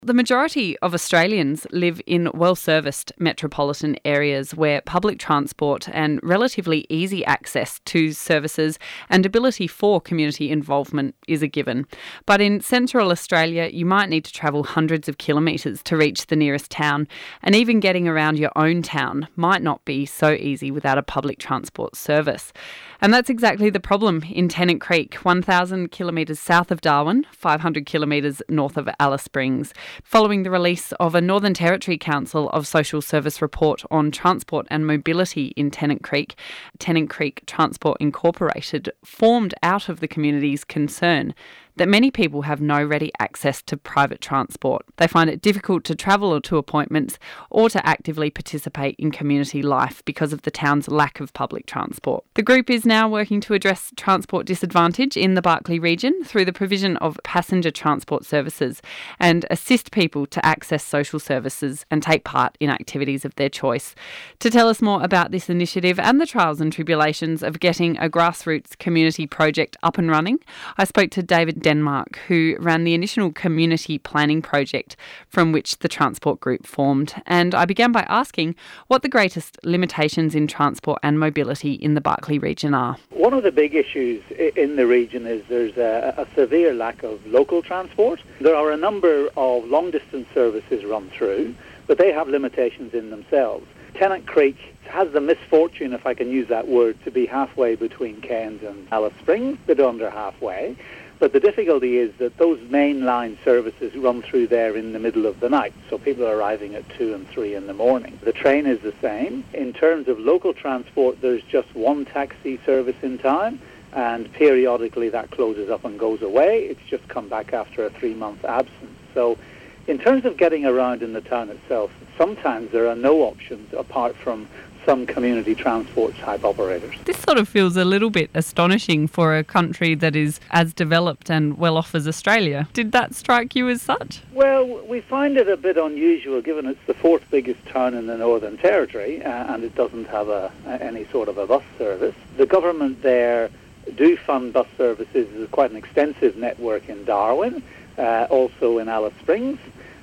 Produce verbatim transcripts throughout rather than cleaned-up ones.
The majority of Australians live in well-serviced metropolitan areas where public transport and relatively easy access to services and ability for community involvement is a given. But in central Australia, you might need to travel hundreds of kilometres to reach the nearest town, and even getting around your own town might not be so easy without a public transport service. And that's exactly the problem in Tennant Creek, one thousand kilometres south of Darwin, five hundred kilometres north of Alice Springs. Following the release of a Northern Territory Council of Social Service report on transport and mobility in Tennant Creek, Tennant Creek Transport Incorporated formed out of the community's concern that many people have no ready access to private transport. They find it difficult to travel to appointments or to actively participate in community life because of the town's lack of public transport. The group is now working to address transport disadvantage in the Barkly region through the provision of passenger transport services and assist people to access social services and take part in activities of their choice. To tell us more about this initiative and the trials and tribulations of getting a grassroots community project up and running, I spoke to David Denmark, who ran the initial community planning project from which the Transport Group formed. And I began by asking what the greatest limitations in transport and mobility in the Barkly region are. One of the big issues in the region is there's a, a severe lack of local transport. There are a number of long-distance services run through, but they have limitations in themselves. Tennant Creek has the misfortune, if I can use that word, to be halfway between Cairns and Alice Springs, a bit under halfway. But the difficulty is that those mainline services run through there in the middle of the night, so people are arriving at two and three in the morning. The train is the same. In terms of local transport, there's just one taxi service in town, and periodically that closes up and goes away. It's just come back after a three-month absence. So in terms of getting around in the town itself, sometimes there are no options apart from some community transport type operators. This sort of feels a little bit astonishing for a country that is as developed and well off as Australia. Did that strike you as such? Well, we find it a bit unusual given it's the fourth biggest town in the Northern Territory uh, and it doesn't have a, any sort of a bus service. The government there do fund bus services. There's quite an extensive network in Darwin, uh, also in Alice Springs.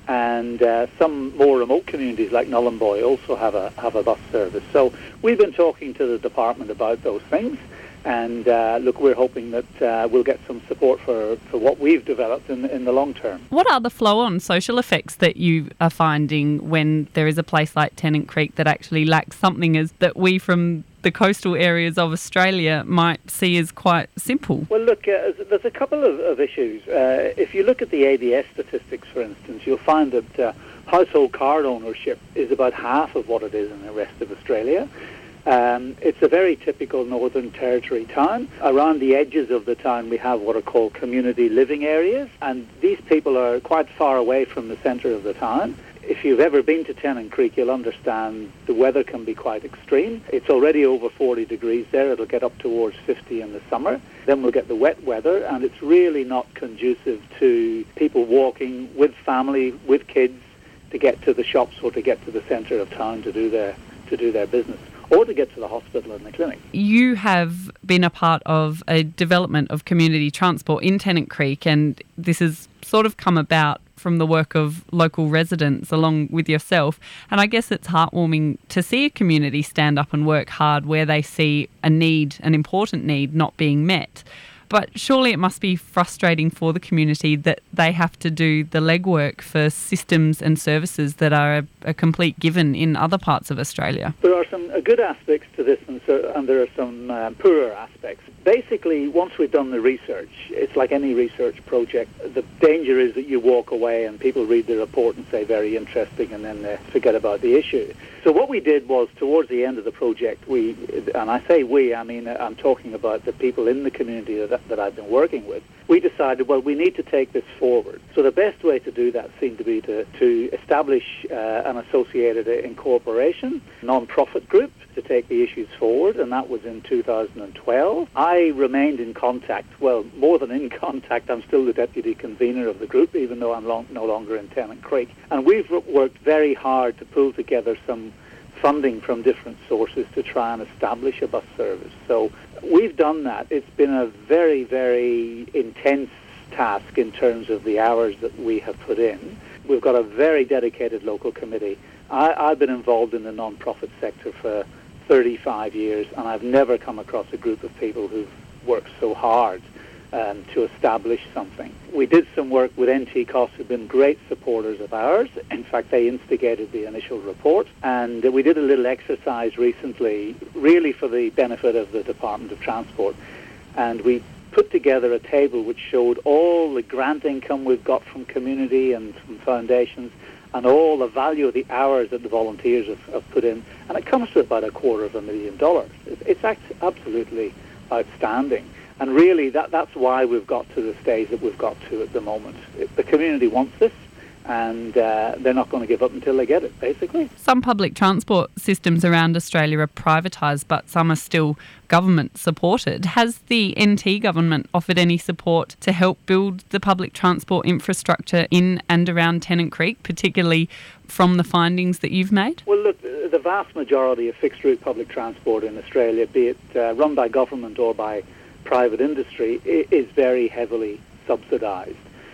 And uh, some more remote communities like Nullumboy also have a have a bus service. So we've been talking to the department about those things, and uh, look, we're hoping that uh, we'll get some support for, for what we've developed in, in the long term. What are the flow-on social effects that you are finding when there is a place like Tennant Creek that actually lacks something as that we from the coastal areas of Australia might see as quite simple? Well, look, uh, there's a couple of, of issues. Uh, if you look at the A B S statistics, for instance, you'll find that uh, household car ownership is about half of what it is in the rest of Australia. Um, it's a very typical Northern Territory town. Around the edges of the town we have what are called community living areas, and these people are quite far away from the centre of the town. If you've ever been to Tennant Creek, you'll understand the weather can be quite extreme. It's already over forty degrees there. It'll get up towards fifty in the summer. Then we'll get the wet weather, and it's really not conducive to people walking with family, with kids, to get to the shops or to get to the centre of town to do their to do their business, or to get to the hospital and the clinic. You have been a part of a development of community transport in Tennant Creek, and this has sort of come about from the work of local residents along with yourself. And I guess it's heartwarming to see a community stand up and work hard where they see a need, an important need, not being met. But surely it must be frustrating for the community that they have to do the legwork for systems and services that are a, a complete given in other parts of Australia. There are some uh, good aspects to this, and, so, and there are some uh, poorer aspects. Basically, once we've done the research, it's like any research project. The danger is that you walk away and people read the report and say, very interesting, and then they forget about the issue. So what we did was, towards the end of the project, we, and I say we, I mean, I'm talking about the people in the community that, that I've been working with, we decided, well, we need to take this forward. So the best way to do that seemed to be to, to establish uh, an associated incorporation, non-profit group, to take the issues forward, and that was in two thousand twelve. I remained in contact, well, more than in contact, I'm still the deputy convener of the group, even though I'm long, no longer in Tennant Creek. And we've worked very hard to pull together some funding from different sources to try and establish a bus service. So we've done that. It's been a very, very intense task in terms of the hours that we have put in. We've got a very dedicated local committee. I, I've been involved in the non-profit sector for thirty-five years, and I've never come across a group of people who've worked so hard um, to establish something. We did some work with N T C O S, who've been great supporters of ours. In fact, they instigated the initial report, and we did a little exercise recently, really for the benefit of the Department of Transport, and we put together a table which showed all the grant income we've got from community and from foundations, and all the value of the hours that the volunteers have, have put in, and it comes to about a quarter of a million dollars. It's, it's act- absolutely outstanding, and really that, that's why we've got to the stage that we've got to at the moment. It, the community wants this, and uh, they're not going to give up until they get it, basically. Some public transport systems around Australia are privatised, but some are still government supported. Has the N T government offered any support to help build the public transport infrastructure in and around Tennant Creek, particularly from the findings that you've made? Well, look, the vast majority of fixed-route public transport in Australia, be it uh, run by government or by private industry, is very heavily subsidised.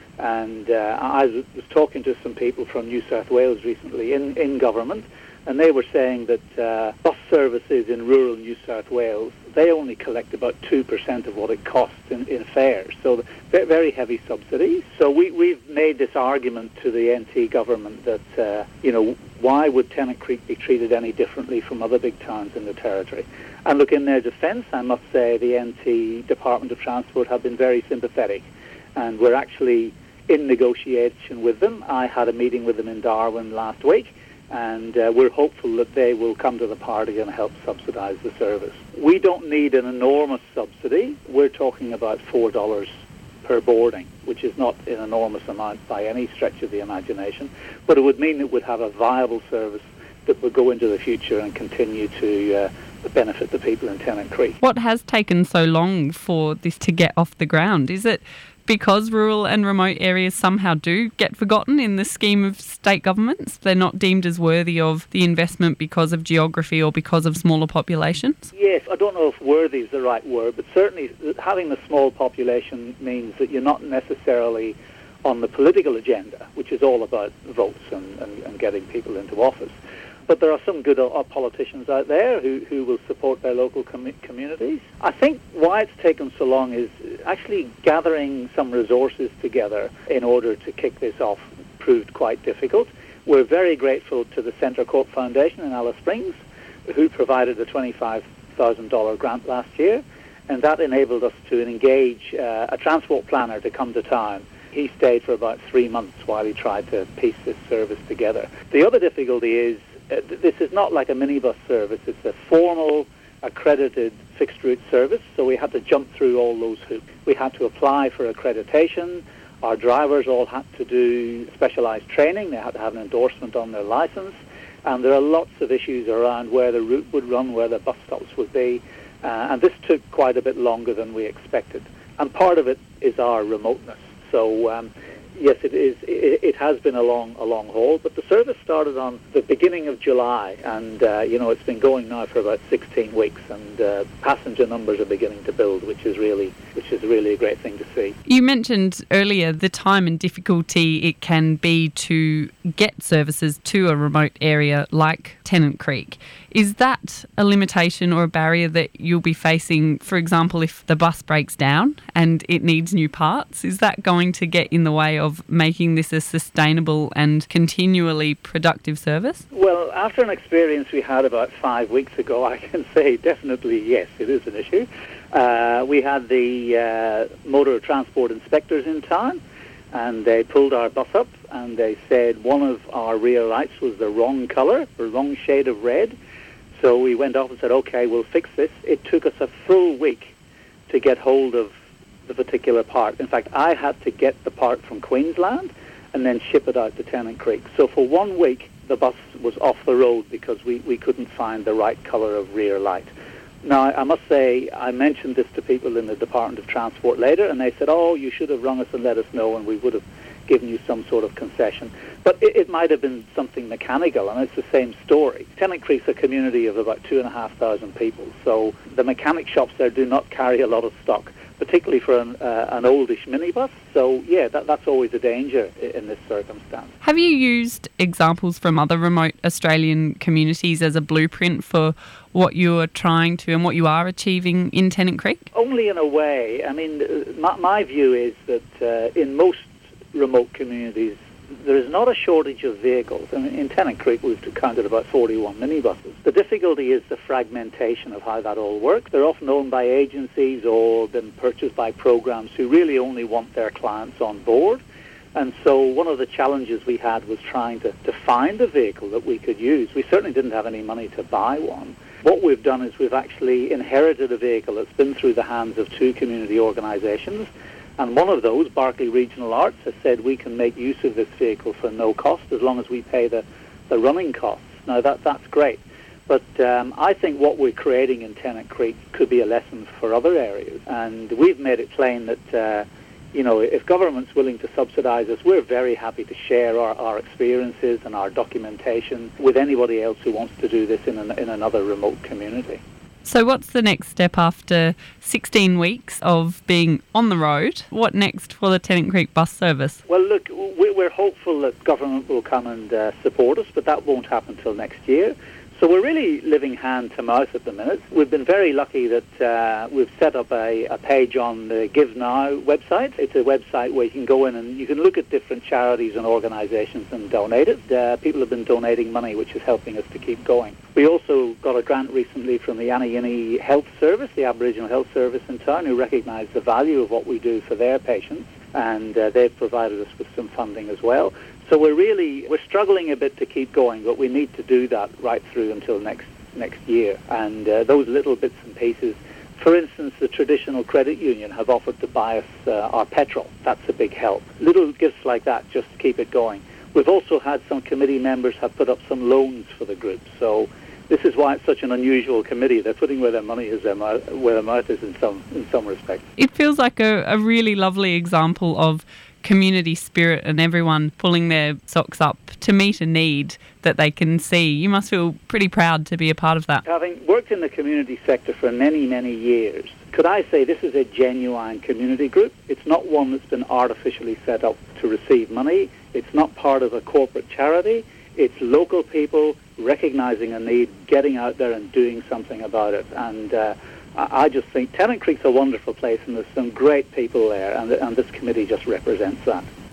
And uh, I was talking to some people from New South Wales recently in, in government, and they were saying that uh, bus services in rural New South Wales, they only collect about two percent of what it costs in, in fares. So they're very heavy subsidies. So we, we've made this argument to the N T government that, uh, you know, why would Tennant Creek be treated any differently from other big towns in the territory? And look, in their defence, I must say the N T Department of Transport have been very sympathetic, and we're actually in negotiation with them. I had a meeting with them in Darwin last week, and uh, we're hopeful that they will come to the party and help subsidise the service. We don't need an enormous subsidy. We're talking about four dollars per boarding, which is not an enormous amount by any stretch of the imagination, but it would mean it would have a viable service that would go into the future and continue to uh, benefit the people in Tennant Creek. What has taken so long for this to get off the ground? Is it because rural and remote areas somehow do get forgotten in the scheme of state governments? They're not deemed as worthy of the investment because of geography or because of smaller populations? Yes, I don't know if worthy is the right word, but certainly having the small population means that you're not necessarily on the political agenda, which is all about votes and, and, and getting people into office. But there are some good uh, politicians out there who, who will support their local com- communities. I think why it's taken so long is actually gathering some resources together in order to kick this off proved quite difficult. We're very grateful to the Centre Court Foundation in Alice Springs, who provided a twenty-five thousand dollars grant last year, and that enabled us to engage uh, a transport planner to come to town. He stayed for about three months while he tried to piece this service together. The other difficulty is Uh, this is not like a minibus service. It's a formal, accredited fixed-route service, so we had to jump through all those hoops. We had to apply for accreditation. Our drivers all had to do specialised training. They had to have an endorsement on their licence. And there are lots of issues around where the route would run, where the bus stops would be. Uh, and this took quite a bit longer than we expected. And part of it is our remoteness. So um, yes, it is. It, it has been a long, a long haul, but the service started on the beginning of July, and uh, you know it's been going now for about sixteen weeks, and uh, passenger numbers are beginning to build, which is really, which is really a great thing to see. You mentioned earlier the time and difficulty it can be to get services to a remote area like Tennant Creek. Is that a limitation or a barrier that you'll be facing, for example, if the bus breaks down and it needs new parts? Is that going to get in the way of making this a sustainable and continually productive service? Well, after an experience we had about five weeks ago, I can say definitely yes, it is an issue. Uh, we had the uh, motor transport inspectors in town, and they pulled our bus up and they said one of our rear lights was the wrong colour, the wrong shade of red. So we went off and said, okay, we'll fix this. It took us a full week to get hold of the particular part. In fact, I had to get the part from Queensland and then ship it out to Tennant Creek. So for one week, the bus was off the road because we, we couldn't find the right colour of rear light. Now, I must say, I mentioned this to people in the Department of Transport later, and they said, oh, you should have rung us and let us know, and we would have given you some sort of concession. But it, it might have been something mechanical, and it's the same story. Tennant Creek's a community of about two and a half thousand people, so the mechanic shops there do not carry a lot of stock. particularly for an, uh, an oldish minibus. So, yeah, that, that's always a danger in this circumstance. Have you used examples from other remote Australian communities as a blueprint for what you're trying to and what you are achieving in Tennant Creek? Only in a way. I mean, my, my view is that uh, in most remote communities, there is not a shortage of vehicles. I mean, in Tennant Creek, we've counted about forty-one minibuses. The difficulty is the fragmentation of how that all works. They're often owned by agencies or been purchased by programs who really only want their clients on board. And so one of the challenges we had was trying to, to find a vehicle that we could use. We certainly didn't have any money to buy one. What we've done is we've actually inherited a vehicle that's been through the hands of two community organisations. And one of those, Berkeley Regional Arts, has said we can make use of this vehicle for no cost as long as we pay the, the running costs. Now, that that's great. But um, I think what we're creating in Tennant Creek could be a lesson for other areas. And we've made it plain that, uh, you know, if government's willing to subsidise us, we're very happy to share our, our experiences and our documentation with anybody else who wants to do this in, an, in another remote community. So what's the next step after sixteen weeks of being on the road? What next for the Tennant Creek bus service? Well, look, we're hopeful that government will come and uh, support us, but that won't happen until next year. So we're really living hand to mouth at the minute. We've been very lucky that uh, we've set up a, a page on the Give Now website. It's a website where you can go in and you can look at different charities and organisations and donate it. Uh, people have been donating money, which is helping us to keep going. We also got a grant recently from the Anayini Health Service, the Aboriginal Health Service in town, who recognised the value of what we do for their patients, and uh, they've provided us with some funding as well. So we're really, we're struggling a bit to keep going, but we need to do that right through until next next year. And uh, those little bits and pieces, for instance, the traditional credit union have offered to buy us uh, our petrol. That's a big help. Little gifts like that just to keep it going. We've also had some committee members have put up some loans for the group. So this is why it's such an unusual committee. They're putting where their money is, their mouth, where their mouth is in some in some respects. It feels like a, a really lovely example of community spirit and everyone pulling their socks up to meet a need that they can see. You must feel pretty proud to be a part of that. Having worked in the community sector for many, many years, could I say this is a genuine community group? It's not one that's been artificially set up to receive money. It's not part of a corporate charity. It's local people recognising a need, getting out there and doing something about it. And uh, I just think Tennant Creek's a wonderful place and there's some great people there, and, and this committee just represents that.